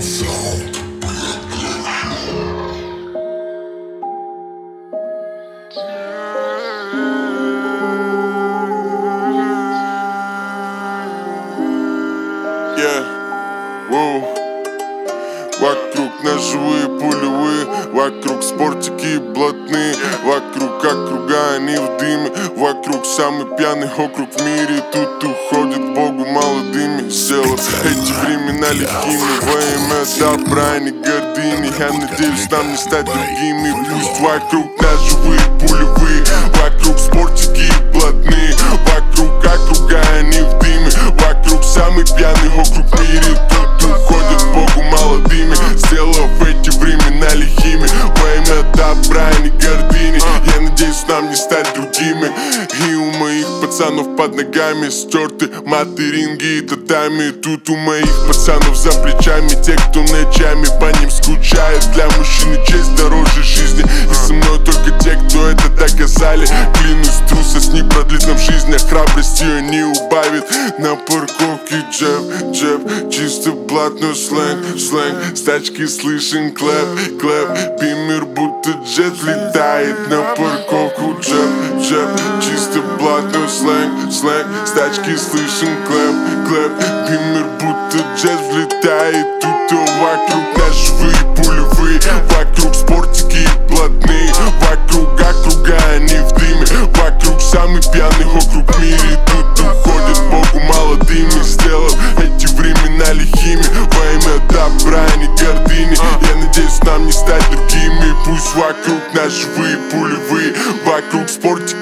Вокруг ножевые, пулевые, вокруг спортики блатные, вокруг округа, они в дыме, вокруг самый пьяный округ в мире. Тут уходит Богу молодыми, сделав эти времена лихими во имя добра, не гордыни. Я надеюсь нам не стать другими. Пусть вокруг ножевые, пулевые, вокруг спортики блатные, вокруг округа, они в дыме, вокруг самый пьяный округ в мире. Тут уходит Богу молодыми, сделав эти времена лихими во имя добра, не гордыни. Я надеюсь нам не стать другими. И у моих пацанов под ногами стерты маты, ринги и татами. Тут у моих пацанов за плечами те, кто ночами по ним скучает. Для мужчины честь дороже жизни, и со мной только те, кто это доказали. Клянусь, трусость не продлит нам жизнь, а храбрость ее не убавит. На парковке джеб, чисто блатной сленг, с тачки слышен клэп, бимер будто джет влетает. На парковку джеб, чисто блатной сленг, с тачки слышен клэп, бимер будто джет влетает. Тут вокруг ножевые, пулевые, вокруг спортики блатные, вокруг округа, они в дыме, вокруг самый пьяный округ в мире. Тут уходит Богу молодыми, сделав эти времена лихими во имя добра, не гордыни. Я надеюсь нам не стать другими. Пусть вокруг ножевые, пулевые, вокруг спортики